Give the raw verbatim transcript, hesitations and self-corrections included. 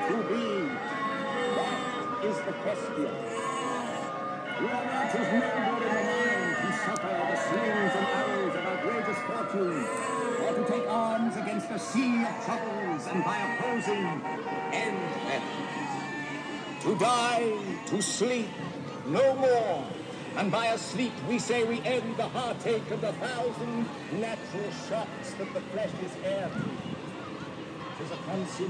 to be? That is the question. We are not as noble in the mind to suffer the slings and arrows of outrageous fortune, or to take arms against a sea of troubles and by opposing end them. To die, to sleep, no more. And by a sleep we say we end the heartache of the thousand natural shocks that the flesh is heir to. 'Tis a consuming